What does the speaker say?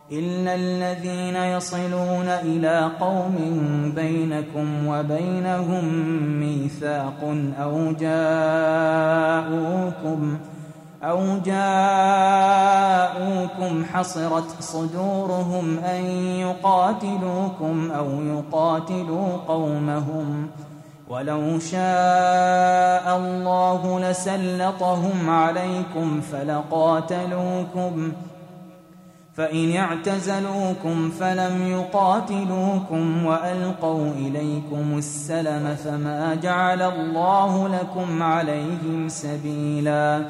إلا الذين يصلون إلى قوم بينكم وبينهم ميثاق أو جاءوكم حصرت صدورهم أن يقاتلوكم أو يقاتلوا قومهم، ولو شاء الله لسلطهم عليكم فلقاتلوكم، فإن اعتزلوكم فلم يقاتلوكم وألقوا إليكم السلم فما جعل الله لكم عليهم سبيلا.